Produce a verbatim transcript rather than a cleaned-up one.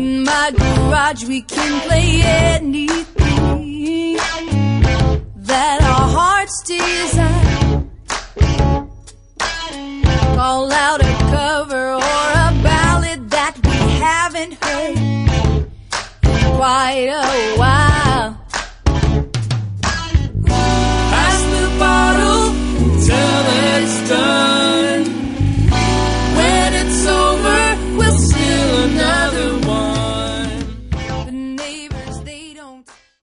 In my garage we can play anything that our hearts desire. Call out a cover or a ballad that we haven't heard in quite a while.